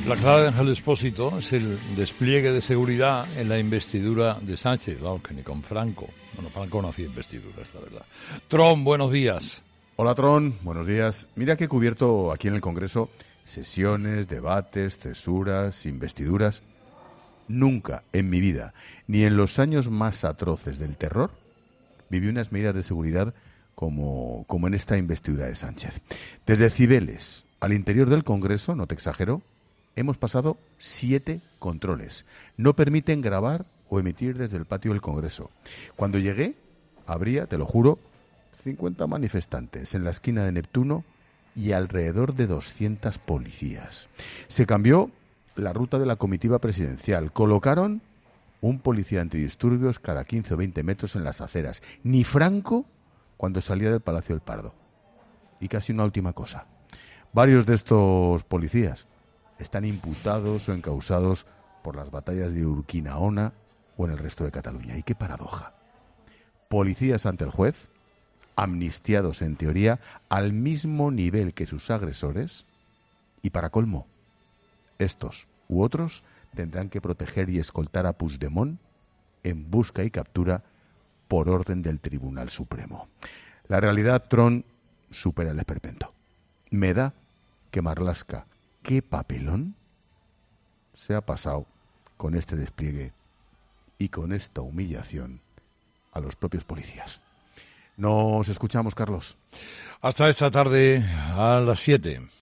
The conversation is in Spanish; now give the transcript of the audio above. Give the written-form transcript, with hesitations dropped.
La clave de Ángel Expósito es el despliegue de seguridad en la investidura de Sánchez, claro, que ni con Franco. Bueno, Franco no hacía investiduras, la verdad. Tron, buenos días. Hola, Tron, buenos días. Mira que he cubierto aquí en el Congreso sesiones, debates, cesuras, investiduras. Nunca en mi vida, ni en los años más atroces del terror, viví unas medidas de seguridad como en esta investidura de Sánchez. Desde Cibeles al interior del Congreso, no te exagero, hemos pasado 7 controles. No permiten grabar o emitir desde el patio del Congreso. Cuando llegué, habría, te lo juro, 50 manifestantes en la esquina de Neptuno y alrededor de 200 policías. Se cambió la ruta de la comitiva presidencial. Colocaron un policía antidisturbios cada 15 o 20 metros en las aceras. Ni Franco cuando salía del Palacio del Pardo. Y casi una última cosa. Varios de estos policías están imputados o encausados por las batallas de Urquinaona o en el resto de Cataluña. Y qué paradoja. Policías ante el juez, amnistiados en teoría al mismo nivel que sus agresores, y para colmo, estos u otros tendrán que proteger y escoltar a Puigdemont en busca y captura por orden del Tribunal Supremo. La realidad, Tron, supera el esperpento. Me da que Marlaska, qué papelón se ha pasado con este despliegue y con esta humillación a los propios policías. Nos escuchamos, Carlos. Hasta esta tarde a las 7.